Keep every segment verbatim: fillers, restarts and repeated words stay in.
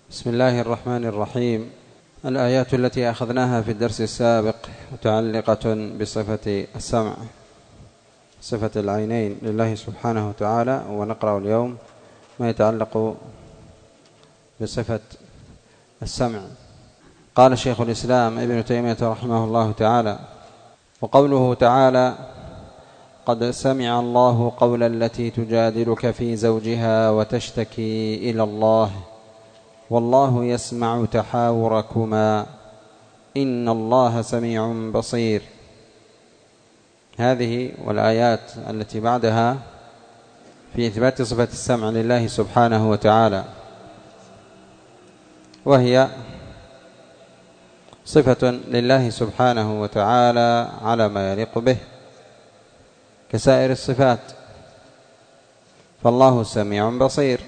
بسم الله الرحمن الرحيم. الآيات التي أخذناها في الدرس السابق متعلقة بصفة السمع، صفة العينين لله سبحانه وتعالى، ونقرأ اليوم ما يتعلق بصفة السمع. قال شيخ الإسلام ابن تيمية رحمه الله تعالى: وقوله تعالى: قد سمع الله قول التي تجادلك في زوجها وتشتكي إلى الله والله يسمع تحاوركما إن الله سميع بصير. هذه والآيات التي بعدها في إثبات صفة السمع لله سبحانه وتعالى، وهي صفة لله سبحانه وتعالى على ما يليق به كسائر الصفات، فالله سميع بصير،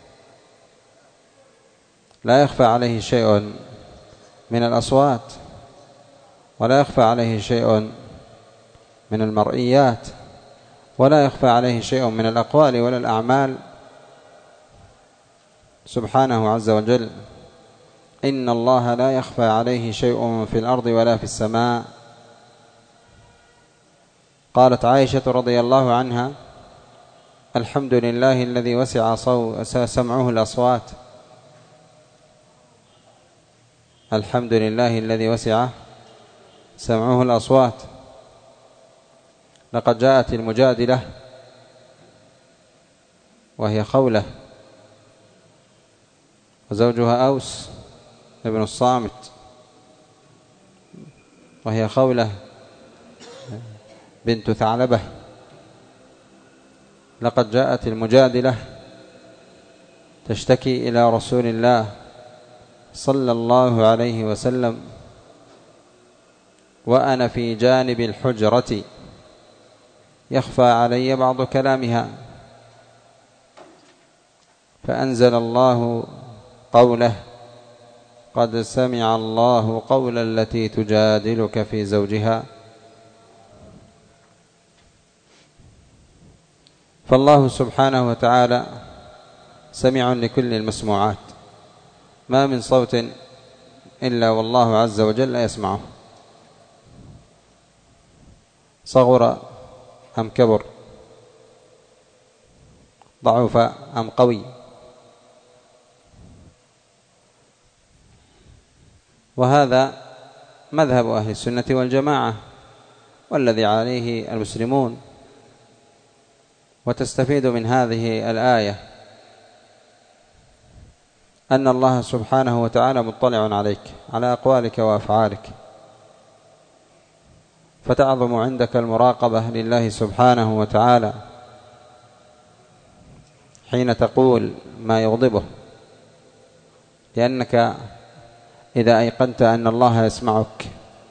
لا يخفى عليه شيء من الأصوات، ولا يخفى عليه شيء من المرئيات، ولا يخفى عليه شيء من الأقوال ولا الأعمال سبحانه عز وجل. إن الله لا يخفى عليه شيء في الأرض ولا في السماء. قالت عائشة رضي الله عنها: الحمد لله الذي وسع سمعه الأصوات. الحمد لله الذي وسع سمعه الأصوات. لقد جاءت المجادلة وهي خولة وزوجها أوس ابن الصامت، وهي خولة بنت ثعلبة. لقد جاءت المجادلة تشتكي إلى رسول الله صلى الله عليه وسلم وأنا في جانب الحجرة يخفى علي بعض كلامها، فأنزل الله قوله: قد سمع الله قول التي تجادلك في زوجها. فالله سبحانه وتعالى سميع لكل المسموعات، ما من صوت إلا والله عز وجل يسمعه، صغر أم كبر، ضعف أم قوي. وهذا مذهب أهل السنة والجماعة، والذي عليه المسلمون. وتستفيد من هذه الآية أن الله سبحانه وتعالى مطلع عليك، على أقوالك وأفعالك، فتعظم عندك المراقبة لله سبحانه وتعالى حين تقول ما يغضبه، لأنك إذا أيقنت أن الله يسمعك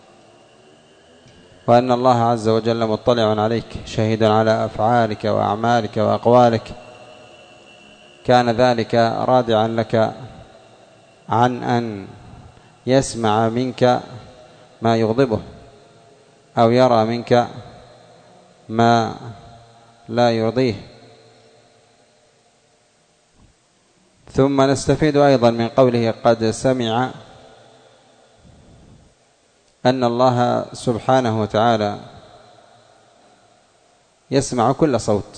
وأن الله عز وجل مطلع عليك شهيد على أفعالك وأعمالك وأقوالك، كان ذلك رادعا لك عن أن يسمع منك ما يغضبه أو يرى منك ما لا يرضيه. ثم نستفيد أيضا من قوله قد سمع أن الله سبحانه وتعالى يسمع كل صوت،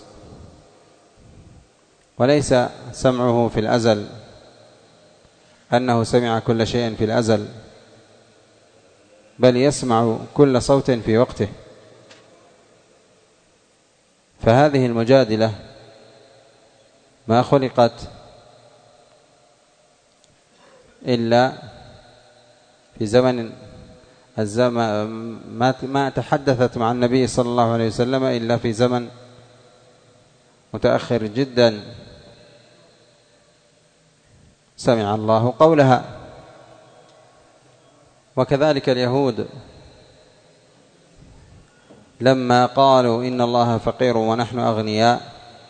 وليس سمعه في الأزل أنه سمع كل شيء في الأزل، بل يسمع كل صوت في وقته. فهذه المجادلة ما خلقت إلا في زمن الزمن، ما تحدثت مع النبي صلى الله عليه وسلم إلا في زمن متأخر جدا سمع الله قولها. وكذلك اليهود لما قالوا إن الله فقير ونحن أغنياء،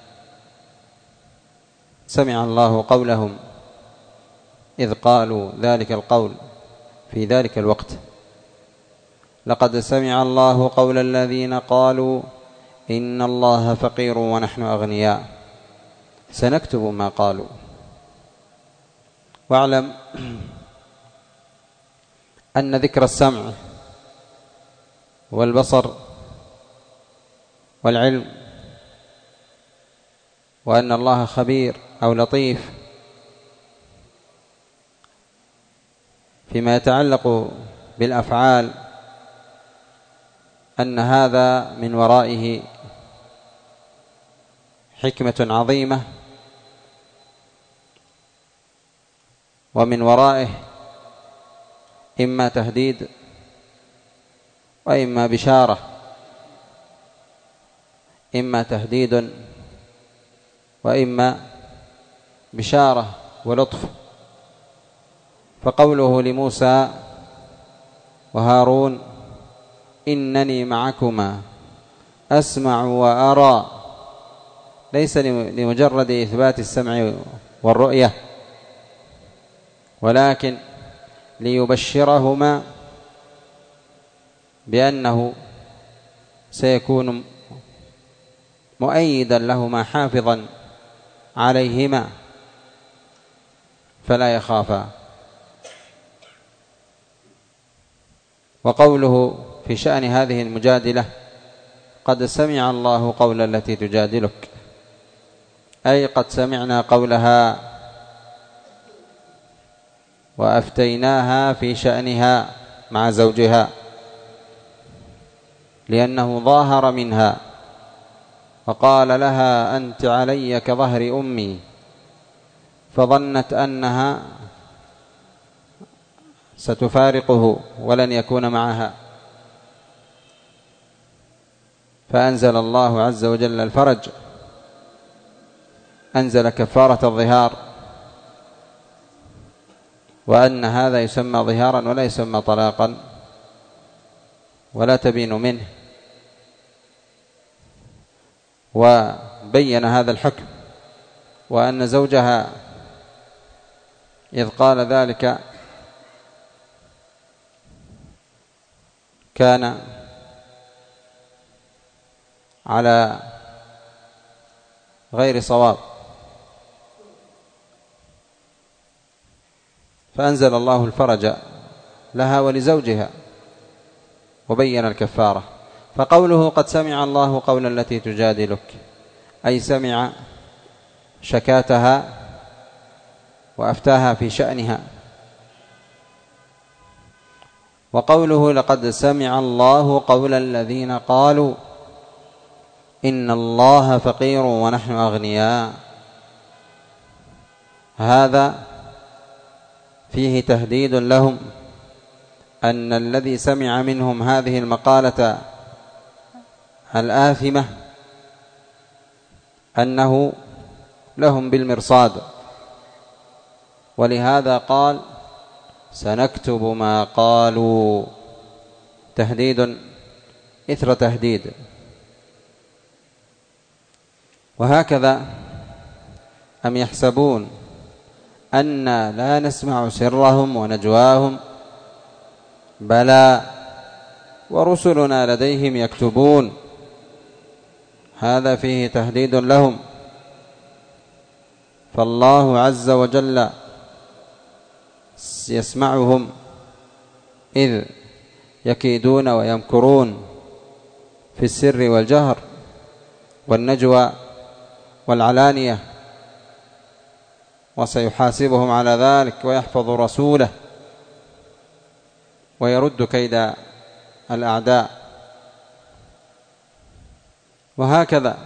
سمع الله قولهم إذ قالوا ذلك القول في ذلك الوقت: لقد سمع الله قول الذين قالوا إن الله فقير ونحن أغنياء سنكتب ما قالوا واعلم أن ذكر السمع والبصر والعلم وأن الله خبير أو لطيف فيما يتعلق بالأفعال، أن هذا من ورائه حكمة عظيمة، ومن ورائه إما تهديد وإما بشارة، إما تهديد وإما بشارة ولطف. فقوله لموسى وهارون إنني معكما أسمع وأرى ليس لمجرد إثبات السمع والرؤية، ولكن ليبشرهما بأنه سيكون مؤيدا لهما حافظا عليهما فلا يخافا. وقوله في شأن هذه المجادلة قد سمع الله قول التي تجادلك، أي قد سمعنا قولها وأفتيناها في شأنها مع زوجها، لأنه ظاهر منها وقال لها أنت علي كظهر أمي، فظنت أنها ستفارقه ولن يكون معها، فأنزل الله عز وجل الفرج، أنزل كفارة الظهار، وأن هذا يسمى ظهارا ولا يسمى طلاقا ولا تبين منه، وبين هذا الحكم، وأن زوجها إذ قال ذلك كان على غير صواب، فأنزل الله الفرج لها ولزوجها وبين الكفارة. فقوله قد سمع الله قول التي تجادلك، أي سمع شكاتها وأفتاها في شأنها. وقوله لقد سمع الله قول الذين قالوا إن الله فقير ونحن أغنياء، هذا فيه تهديد لهم أن الذي سمع منهم هذه المقالة الآثمة أنه لهم بالمرصاد، ولهذا قال سنكتب ما قالوا، تهديد إثر تهديد. وهكذا أم يحسبون أنا لا نسمع سرهم ونجواهم بلى ورسلنا لديهم يكتبون، هذا فيه تهديد لهم. فالله عز وجل يسمعهم إذ يكيدون ويمكرون في السر والجهر والنجوى والعلانية، وسيحاسبهم على ذلك ويحفظ رسوله ويرد كيد الأعداء. وهكذا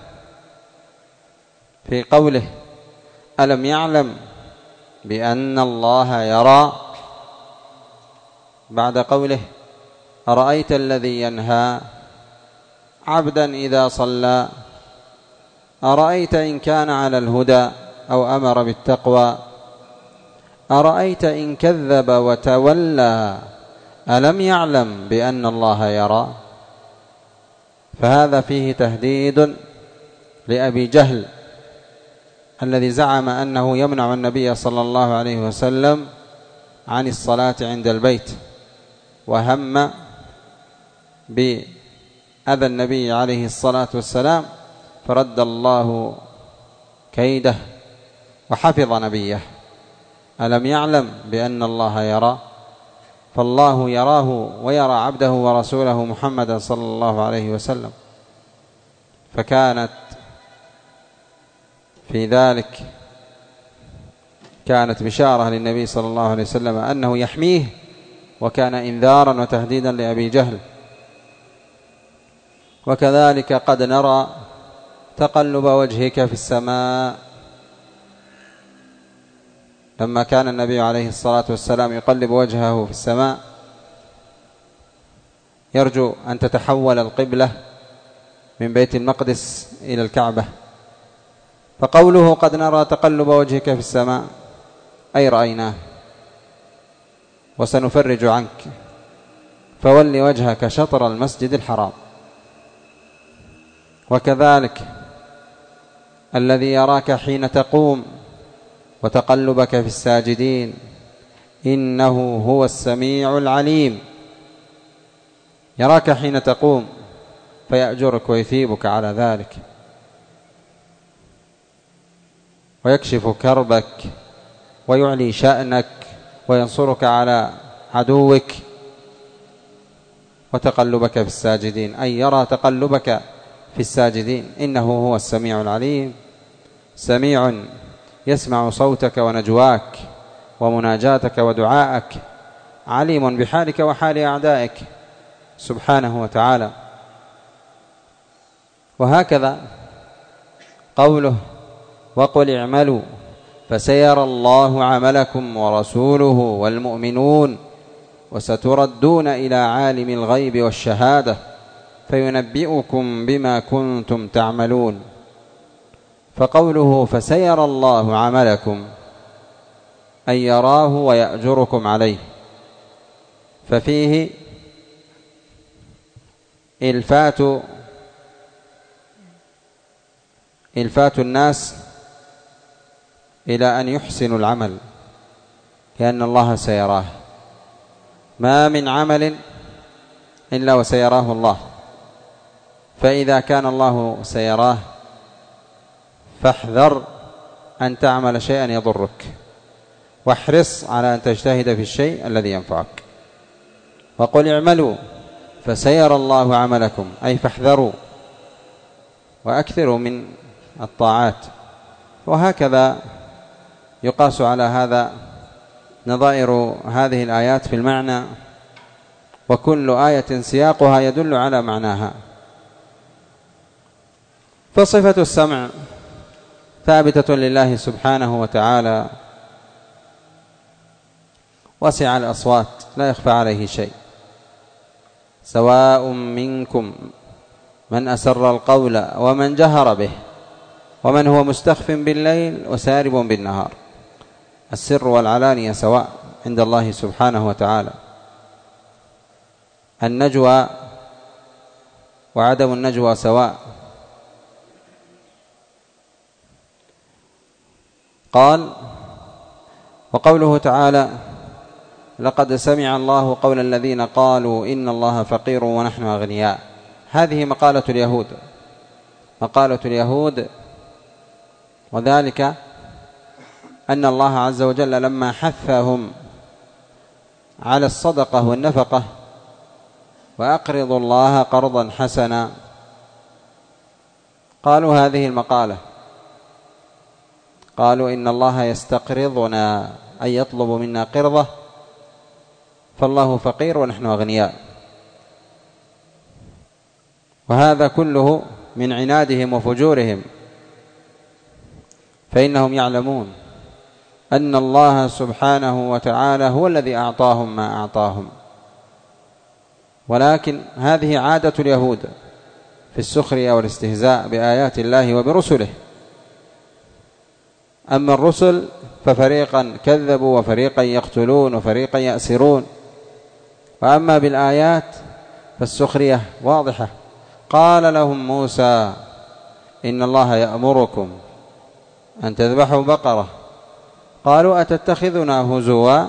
في قوله ألم يعلم بأن الله يرى، بعد قوله أرأيت الذي ينهى عبدا إذا صلى، أرأيت إن كان على الهدى أو أمر بالتقوى، أرأيت إن كذب وتولى، ألم يعلم بأن الله يرى. فهذا فيه تهديد لأبي جهل الذي زعم أنه يمنع النبي صلى الله عليه وسلم عن الصلاة عند البيت، وهم بأذى النبي عليه الصلاة والسلام، فرد الله كيده وحفظ نبيه. ألم يعلم بأن الله يرى؟ فالله يراه ويرى عبده ورسوله محمدا صلى الله عليه وسلم. فكانت في ذلك كانت بشارة للنبي صلى الله عليه وسلم أنه يحميه، وكان إنذارا وتهديدا لأبي جهل. وكذلك قد نرى تقلب وجهك في السماء، لما كان النبي عليه الصلاة والسلام يقلب وجهه في السماء يرجو أن تتحول القبلة من بيت المقدس إلى الكعبة. فقوله قد نرى تقلب وجهك في السماء أي رأيناه، وسنفرج عنك، فول وجهك شطر المسجد الحرام. وكذلك الذي يراك حين تقوم وتقلبك في الساجدين إنه هو السميع العليم. يراك حين تقوم فيأجرك ويثيبك على ذلك، ويكشف كربك ويعلي شأنك وينصرك على عدوك. وتقلبك في الساجدين أي يرى تقلبك في الساجدين إنه هو السميع العليم، سميع يسمع صوتك ونجواك ومناجاتك ودعاءك، عليم بحالك وحال أعدائك سبحانه وتعالى. وهكذا قوله وقل اعملوا فسيرى الله عملكم ورسوله والمؤمنون وستردون إلى عالم الغيب والشهادة فينبئكم بما كنتم تعملون. فقوله فسيرى الله عملكم أي يراه ويأجركم عليه، ففيه إلفات إلفات الناس إلى أن يحسنوا العمل، لأن الله سيراه. ما من عمل إلا وسيراه الله، فإذا كان الله سيراه فاحذر أن تعمل شيئا يضرك، واحرص على أن تجتهد في الشيء الذي ينفعك. وقل اعملوا فسيرى الله عملكم أي فاحذروا وأكثروا من الطاعات. وهكذا يقاس على هذا نظائر هذه الآيات في المعنى، وكل آية سياقها يدل على معناها. فصفة السمع ثابتة لله سبحانه وتعالى، وسع الأصوات لا يخفى عليه شيء. سواء منكم من أسر القول ومن جهر به ومن هو مستخف بالليل وسارب بالنهار. السر والعلانية سواء عند الله سبحانه وتعالى. النجوى وعدم النجوى سواء. قال وقوله تعالى لقد سمع الله قول الذين قالوا إن الله فقير ونحن أغنياء. هذه مقالة اليهود، مقالة اليهود، وذلك أن الله عز وجل لما حثهم على الصدقة والنفقة وأقرضوا الله قرضا حسنا قالوا هذه المقالة، قالوا إن الله يستقرضنا أي يطلب منا قرضة، فالله فقير ونحن أغنياء. وهذا كله من عنادهم وفجورهم، فإنهم يعلمون أن الله سبحانه وتعالى هو الذي أعطاهم ما أعطاهم، ولكن هذه عادة اليهود في السخرية والاستهزاء بآيات الله وبرسله. أما الرسل ففريقا كذبوا وفريقا يقتلون وفريقا يأسرون، وأما بالآيات فالسخرية واضحة. قال لهم موسى إن الله يأمركم أن تذبحوا بقرة، قالوا أتتخذنا هزوا،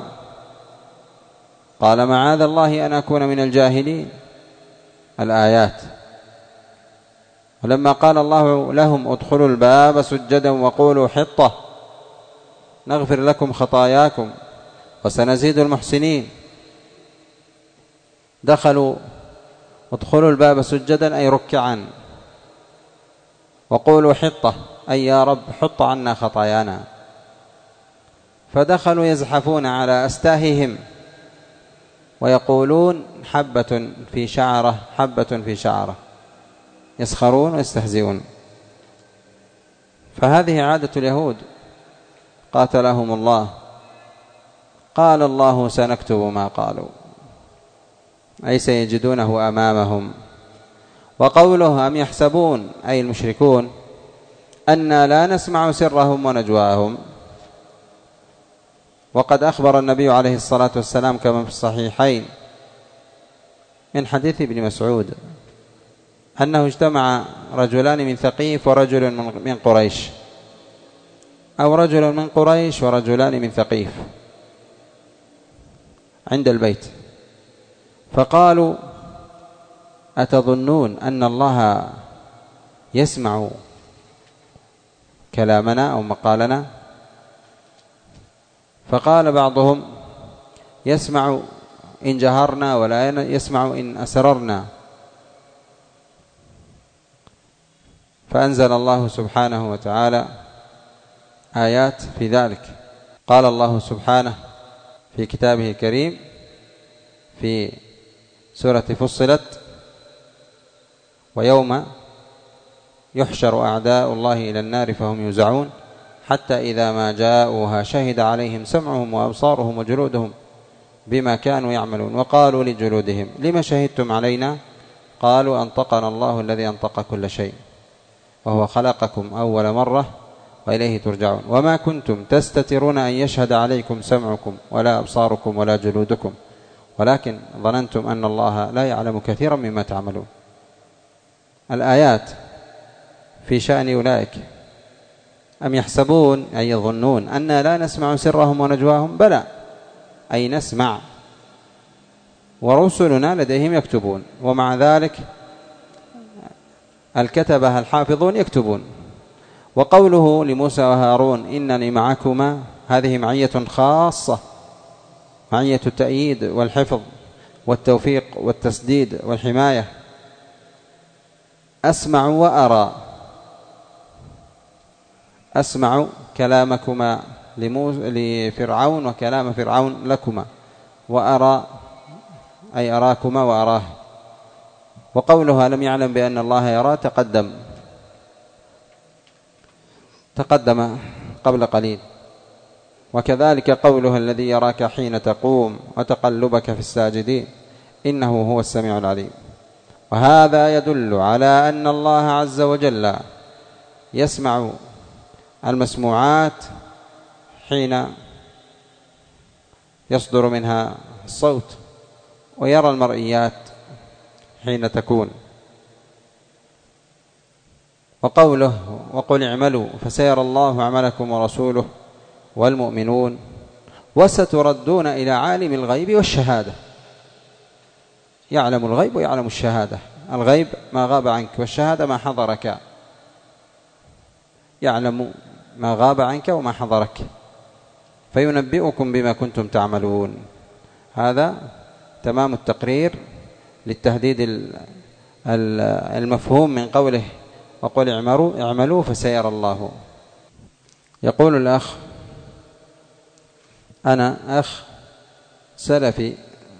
قال معاذ الله أن أكون من الجاهلين. الآيات. ولما قال الله لهم ادخلوا الباب سجدا وقولوا حطة، نغفر لكم خطاياكم وسنزيد المحسنين. دخلوا ادخلوا الباب سجدا أي ركعا، وقولوا حطة أي يا رب حط عنا خطايانا. فدخلوا يزحفون على أستاههم ويقولون حبة في شعرة حبة في شعرة، يسخرون ويستهزئون. فهذه عادة اليهود قاتلهم الله. قال الله سنكتب ما قالوا، أي سيجدونه أمامهم. وقوله أم يحسبون أي المشركون أنا لا نسمع سرهم ونجواهم. وقد أخبر النبي عليه الصلاة والسلام كما في الصحيحين من حديث ابن مسعود أنه اجتمع رجلان من ثقيف ورجل من قريش، أو رجل من قريش ورجلان من ثقيف عند البيت، فقالوا أتظنون أن الله يسمع كلامنا أو مقالنا؟ فقال بعضهم يسمع إن جهرنا ولا يسمع إن أسررنا. فأنزل الله سبحانه وتعالى آيات في ذلك. قال الله سبحانه في كتابه الكريم في سورة فصلت ويوم يحشر أعداء الله إلى النار فهم يوزعون حتى إذا ما جاءوها شهد عليهم سمعهم وأبصارهم وجلودهم بما كانوا يعملون وقالوا لجلودهم لما شهدتم علينا قالوا أنطقنا الله الذي أنطق كل شيء وهو خلقكم أول مرة وإليه ترجعون وما كنتم تستترون أن يشهد عليكم سمعكم ولا أبصاركم ولا جلودكم ولكن ظننتم أن الله لا يعلم كثيرا مما تعملون. الآيات في شأن أولئك. أم يحسبون أي يظنون أن لا نسمع سرهم ونجواهم؟ بلى، أي نسمع ورسلنا لديهم يكتبون، ومع ذلك الكتبة الحافظون يكتبون. وقوله لموسى وهارون إنني معكما هذه معية خاصة، معية التأييد والحفظ والتوفيق والتسديد والحماية. أسمع وأرى، أسمع كلامكما لفرعون وكلام فرعون لكما، وأرى أي أراكما وأراه. وقولها لم يعلم بأن الله يرى تقدم تقدم قبل قليل. وكذلك قولها الذي يراك حين تقوم وتقلبك في الساجدين إنه هو السميع العليم. وهذا يدل على أن الله عز وجل يسمع المسموعات حين يصدر منها الصوت، ويرى المرئيات حين تكون. وقوله وقل اعملوا فسيرى الله عملكم ورسوله والمؤمنون وستردون إلى عالم الغيب والشهادة. يعلم الغيب ويعلم الشهادة. الغيب ما غاب عنك، والشهادة ما حضرك. يعلم ما غاب عنك وما حضرك فينبئكم بما كنتم تعملون. هذا تمام التقرير للتهديد المفهوم من قوله وقل اعملوا اعملوا فسيرى الله. يقول الأخ أنا أخ سلفي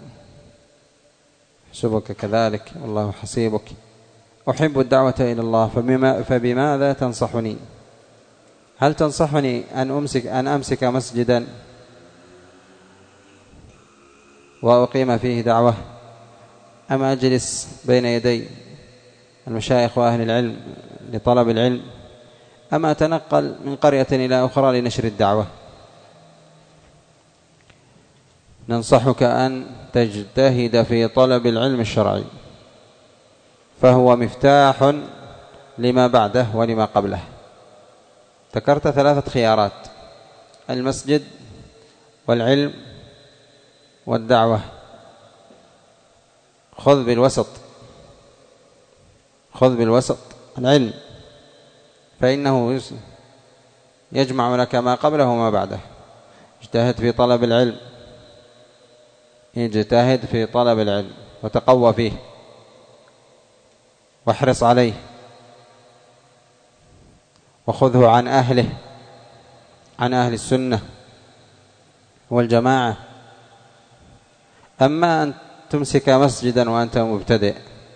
حسبك كذلك والله حسيبك، أحب الدعوة إلى الله فبما فبماذا تنصحني؟ هل تنصحني أن أمسك أن أمسك مسجدا وأقيم فيه دعوة، أم أجلس بين يدي المشايخ وأهل العلم لطلب العلم، أم أتنقل من قرية إلى أخرى لنشر الدعوة؟ ننصحك أن تجتهد في طلب العلم الشرعي، فهو مفتاح لما بعده ولما قبله. ذكرت ثلاثة خيارات: المسجد والعلم والدعوة. خذ بالوسط، خذ بالوسط العلم، فإنه يجمع لك ما قبله وما بعده. اجتهد في طلب العلم، اجتهد في طلب العلم وتقوى فيه واحرص عليه وخذه عن أهله، عن أهل السنة والجماعة. أما أن تمسك مسجدا وأنت مبتدئ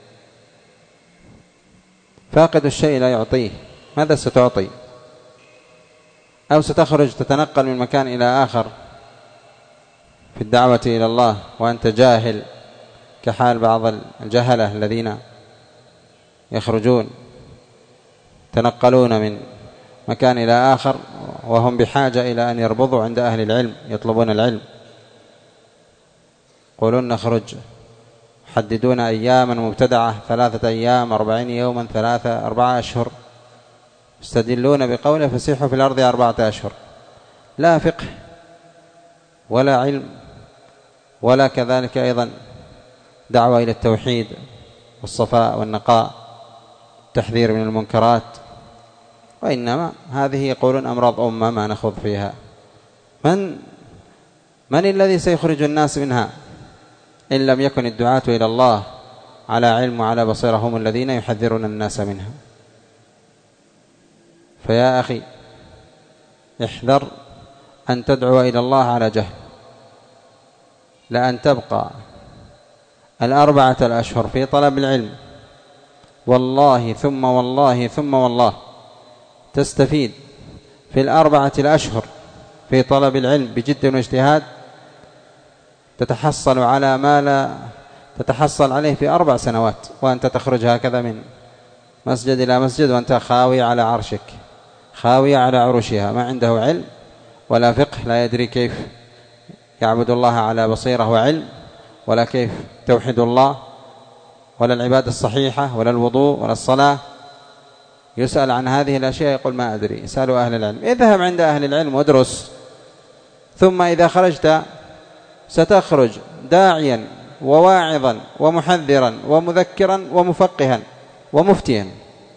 فاقد الشيء لا يعطيه، ماذا ستعطي؟ أو ستخرج تتنقل من مكان إلى آخر في الدعوة إلى الله وأنت جاهل، كحال بعض الجهلة الذين يخرجون تنقلون من مكان إلى آخر وهم بحاجة إلى أن يربضوا عند أهل العلم يطلبون العلم. يقولون نخرج، حددون أياما مبتدعة، ثلاثة أيام، أربعين يوما، ثلاثة أربعة أشهر، يستدلون بقوله فسيحوا في الأرض أربعة أشهر. لا فقه ولا علم ولا كذلك أيضا دعوة إلى التوحيد والصفاء والنقاء، التحذير من المنكرات، وإنما هذه يقولون أمراض أمة ما نخوض فيها. من من الذي سيخرج الناس منها إن لم يكن الدعاة إلى الله على علم وعلى بصيرة، هم الذين يحذرون الناس منها. فيا أخي احذر أن تدعو إلى الله على جهل، لأن تبقى الأربعة الأشهر في طلب العلم والله ثم والله ثم والله تستفيد في الأربعة الأشهر في طلب العلم بجد واجتهاد، تتحصل على ما لا تتحصل عليه في أربع سنوات، وأنت تخرج هكذا من مسجد إلى مسجد وأنت خاوي على عرشك، خاوي على عروشها، ما عنده علم ولا فقه، لا يدري كيف يعبد الله على بصيرة وعلم، ولا كيف توحد الله، ولا العبادة الصحيحة، ولا الوضوء، ولا الصلاة. يسأل عن هذه الأشياء يقول ما أدري. اسألوا أهل العلم. اذهب عند أهل العلم وادرس، ثم إذا خرجت ستخرج داعيا وواعظا ومحذرا ومذكرا ومفقها ومفتيا.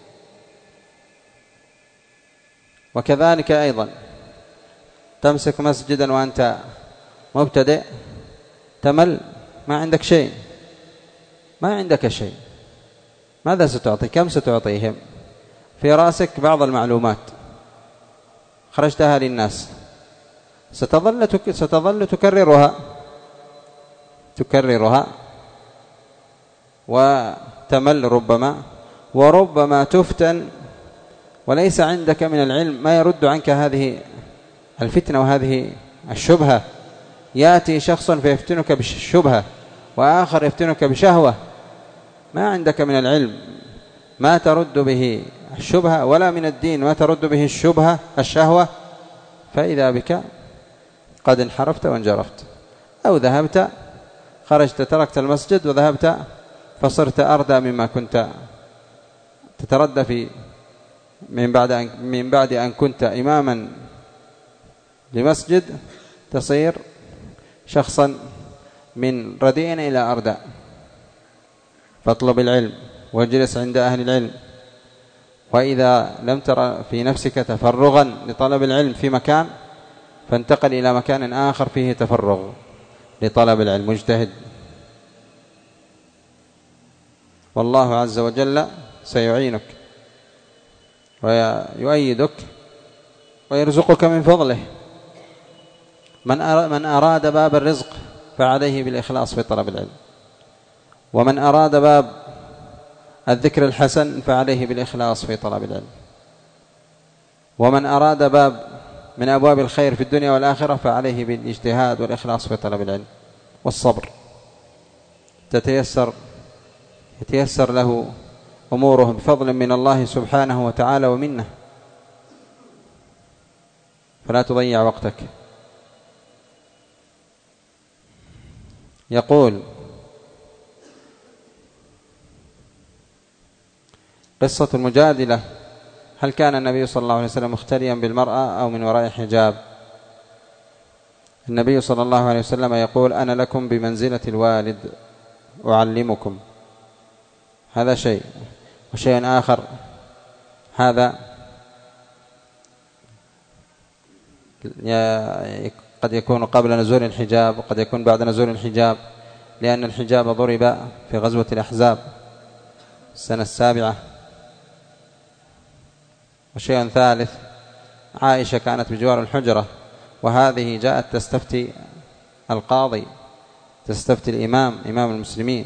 وكذلك أيضا تمسك مسجدا وأنت مبتدئ تمل، ما عندك شيء، ما عندك شيء، ماذا ستعطي؟ كم ستعطيهم؟ في رأسك بعض المعلومات خرجتها للناس، ستظل تك... ستظل تكررها تكررها وتمل ربما، وربما تفتن وليس عندك من العلم ما يرد عنك هذه الفتنة وهذه الشبهة. يأتي شخص فيفتنك بالشبهة، وآخر يفتنك بشهوة، ما عندك من العلم ما ترد به الشبهة، ولا من الدين ما ترد به الشبهة الشهوة، فإذا بك قد انحرفت وانجرفت، أو ذهبت خرجت تركت المسجد وذهبت فصرت أردى مما كنت تتردى في من بعد أن من بعد أن كنت إماما لمسجد، تصير شخصا من رديء إلى أردى. فاطلب العلم واجلس عند أهل العلم، وإذا لم ترى في نفسك تفرغا لطلب العلم في مكان فانتقل إلى مكان آخر فيه تفرغ لطلب العلم، مجتهد، والله عز وجل سيعينك ويؤيدك ويرزقك من فضله. من أراد باب الرزق فعليه بالإخلاص في طلب العلم، ومن أراد باب الذكر الحسن فعليه بالإخلاص في طلب العلم، ومن أراد باب من أبواب الخير في الدنيا والآخرة فعليه بالاجتهاد والإخلاص في طلب العلم والصبر، تتيسر يتيسر له أموره بفضل من الله سبحانه وتعالى ومنه. فلا تضيع وقتك. يقول قصة المجادلة: هل كان النبي صلى الله عليه وسلم مختليا بالمرأة أو من وراء حجاب؟ النبي صلى الله عليه وسلم يقول: أنا لكم بمنزلة الوالد أعلمكم. هذا شيء، وشيء آخر هذا قد يكون قبل نزول الحجاب وقد يكون بعد نزول الحجاب، لأن الحجاب ضرب في غزوة الأحزاب السنة السابعة. وشيء ثالث، عائشة كانت بجوار الحجرة، وهذه جاءت تستفتي القاضي، تستفتي الإمام إمام المسلمين،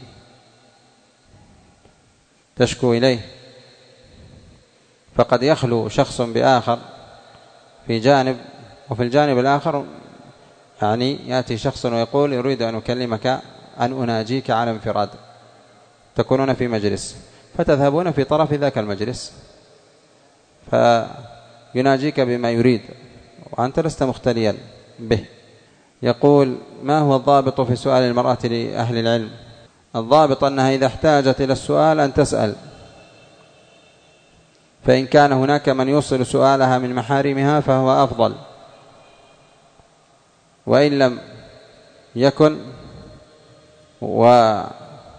تشكو إليه. فقد يخلو شخص بآخر في جانب، وفي الجانب الآخر يعني يأتي شخص ويقول يريد أن أكلمك، أن أناجيك على انفراد. تكونون في مجلس فتذهبون في طرف ذاك المجلس فيناجيك بما يريد وأنت لست مختليا به. يقول: ما هو الضابط في سؤال المرأة لأهل العلم؟ الضابط أنها إذا احتاجت إلى السؤال أن تسأل، فإن كان هناك من يوصل سؤالها من محارمها فهو أفضل، وإن لم يكن واحتاجت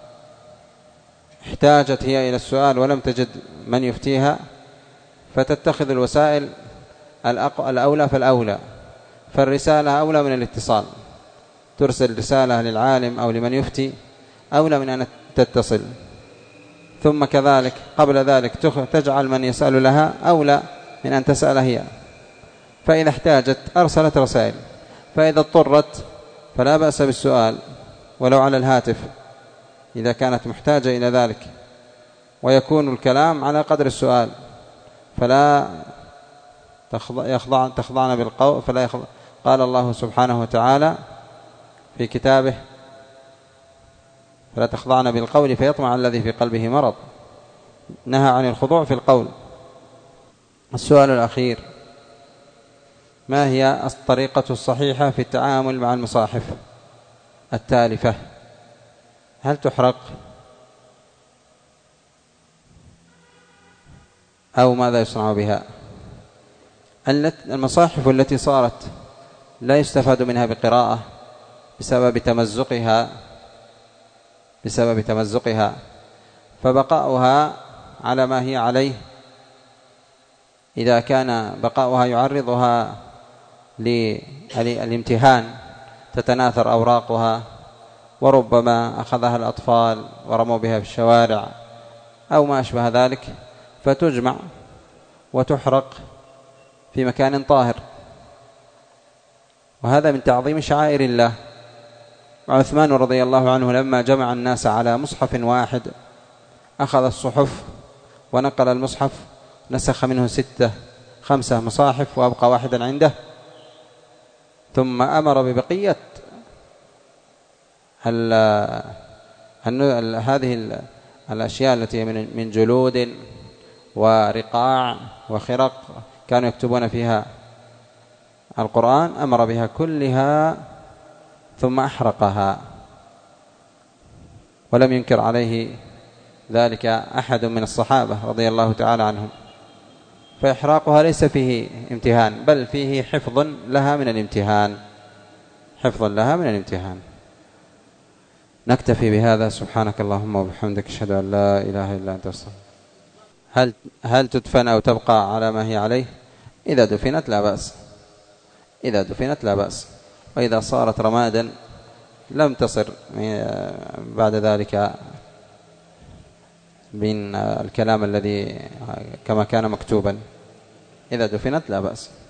هي إلى السؤال ولم تجد من يفتيها فتتخذ الوسائل الأولى فالأولى. فالرسالة أولى من الاتصال، ترسل رسالة للعالم أو لمن يفتي أولى من أن تتصل، ثم كذلك قبل ذلك تجعل من يسأل لها أولى من أن تسأل هي. فإذا احتاجت أرسلت رسائل، فإذا اضطرت فلا بأس بالسؤال ولو على الهاتف إذا كانت محتاجة إلى ذلك، ويكون الكلام على قدر السؤال، فلا يخضع تخضعن بالقول، فلا يخضع. قال الله سبحانه وتعالى في كتابه: فلا تخضعن بالقول فيطمع الذي في قلبه مرض. نهى عن الخضوع في القول. السؤال الأخير: ما هي الطريقة الصحيحة في التعامل مع المصاحف التالفة؟ هل تحرق أو ماذا يصنع بها؟ المصاحف التي صارت لا يستفاد منها بقراءة بسبب تمزقها بسبب تمزقها فبقاؤها على ما هي عليه، إذا كان بقاؤها يعرضها للامتهان تتناثر أوراقها، وربما أخذها الأطفال ورموا بها في الشوارع أو ما أشبه ذلك، فتجمع وتحرق في مكان طاهر، وهذا من تعظيم شعائر الله. عثمان رضي الله عنه لما جمع الناس على مصحف واحد أخذ الصحف ونقل المصحف، نسخ منه ستة خمسة مصاحف وأبقى واحدا عنده، ثم أمر ببقية ال ال هذه الأشياء التي من جلود ورقاع وخرق كانوا يكتبون فيها القرآن، أمر بها كلها ثم أحرقها، ولم ينكر عليه ذلك أحد من الصحابة رضي الله تعالى عنهم. فإحراقها ليس فيه امتهان، بل فيه حفظ لها من الامتهان، حفظ لها من الامتهان. نكتفي بهذا. سبحانك اللهم وبحمدك، أشهد أن لا إله إلا أنت أستغفرك. هل هل تدفن أو تبقى على ما هي عليه؟ إذا دفنت لا بأس، إذا دفنت لا بأس، وإذا صارت رمادا لم تصر بعد ذلك من الكلام الذي كما كان مكتوبا، إذا دفنت لا بأس.